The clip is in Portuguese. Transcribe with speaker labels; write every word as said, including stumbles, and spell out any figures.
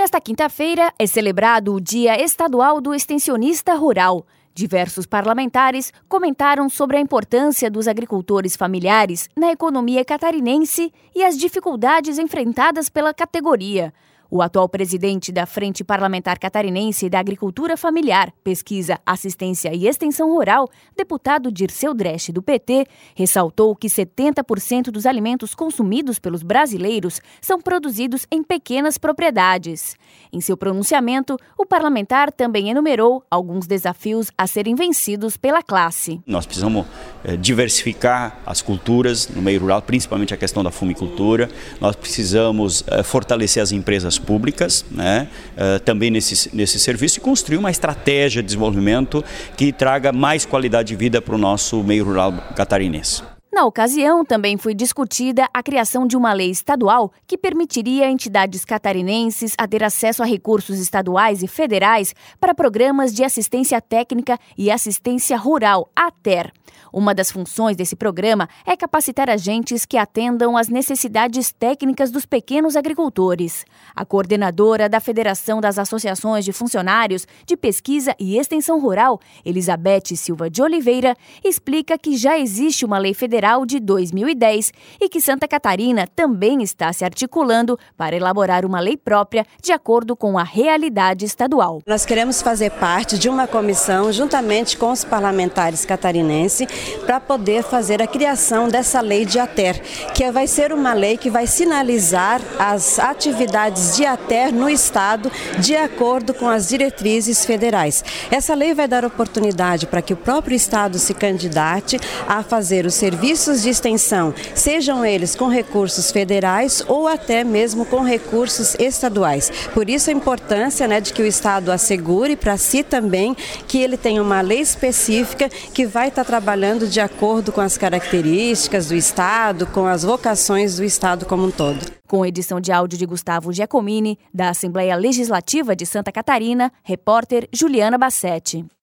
Speaker 1: Nesta quinta-feira é celebrado o Dia Estadual do Extensionista Rural. Diversos parlamentares comentaram sobre a importância dos agricultores familiares na economia catarinense e as dificuldades enfrentadas pela categoria. O atual presidente da Frente Parlamentar Catarinense da Agricultura Familiar, Pesquisa, Assistência e Extensão Rural, deputado Dirceu Dresch, do P T, ressaltou que setenta por cento dos alimentos consumidos pelos brasileiros são produzidos em pequenas propriedades. Em seu pronunciamento, o parlamentar também enumerou alguns desafios a serem vencidos pela classe.
Speaker 2: Nós precisamos é, diversificar as culturas no meio rural, principalmente a questão da fumicultura. Nós precisamos é, fortalecer as empresas públicas, né, uh, também nesse, nesse serviço, e construir uma estratégia de desenvolvimento que traga mais qualidade de vida para o nosso meio rural catarinense.
Speaker 1: Na ocasião, também foi discutida a criação de uma lei estadual que permitiria a entidades catarinenses a ter acesso a recursos estaduais e federais para programas de assistência técnica e assistência rural, A T E R. Uma das funções desse programa é capacitar agentes que atendam às necessidades técnicas dos pequenos agricultores. A coordenadora da Federação das Associações de Funcionários de Pesquisa e Extensão Rural, Elizabeth Silva de Oliveira, explica que já existe uma lei federal de dois mil e dez e que Santa Catarina também está se articulando para elaborar uma lei própria de acordo com a realidade estadual.
Speaker 3: Nós queremos fazer parte de uma comissão, juntamente com os parlamentares catarinenses, para poder fazer a criação dessa lei de A T E R, que vai ser uma lei que vai sinalizar as atividades de A T E R no Estado de acordo com as diretrizes federais. Essa lei vai dar oportunidade para que o próprio Estado se candidate a fazer os serviços de extensão, sejam eles com recursos federais ou até mesmo com recursos estaduais. Por isso a importância, né, de que o Estado assegure para si também que ele tem uma lei específica que vai estar trabalhando de acordo com as características do Estado, com as vocações do Estado como um todo.
Speaker 1: Com edição de áudio de Gustavo Giacomini, da Assembleia Legislativa de Santa Catarina, repórter Juliana Bassetti.